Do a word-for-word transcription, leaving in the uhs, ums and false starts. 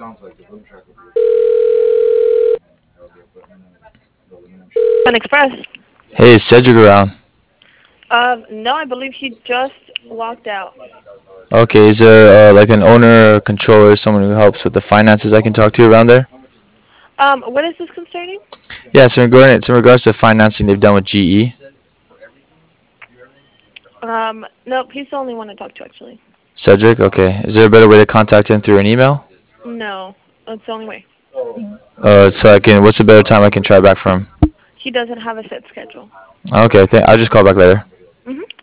An Express. Hey, is Cedric around? Um, no, I believe he just walked out. Okay, is there uh, like an owner or controller, someone who helps with the finances I can talk to around there? Um, what is this concerning? Yeah, so regarding it's in regards to financing they've done with G E. Um, nope, he's the only one to talk to, actually. Cedric, okay. Is there a better way to contact him through an email? No, that's the only way. Uh, so I can. What's a better time I can try back for him? He doesn't have a set schedule. Okay, th- I'll just call back later. Mm-hmm.